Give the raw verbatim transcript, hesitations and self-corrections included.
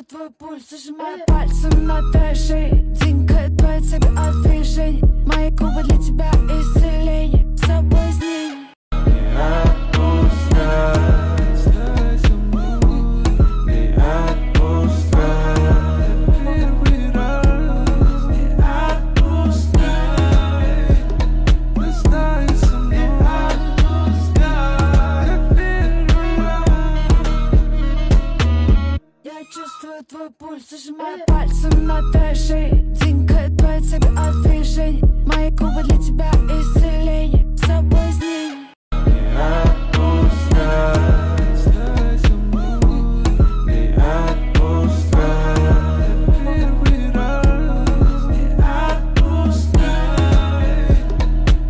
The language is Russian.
твой пульс, сжимаю пальцем на твоей шее. Тинькает твои цепи от движений. Мои губы для тебя исцеление, соблазнение. Не отпускай, не отпускай. Первый раз не отпускай. Оставайся со мной, не отпускай. Первый раз. Я чувствую твой пульс, сжимаю пальцем на твоей шее. Тинькает твои цепи от движений. Мои губы для тебя исцеление, соблазнение.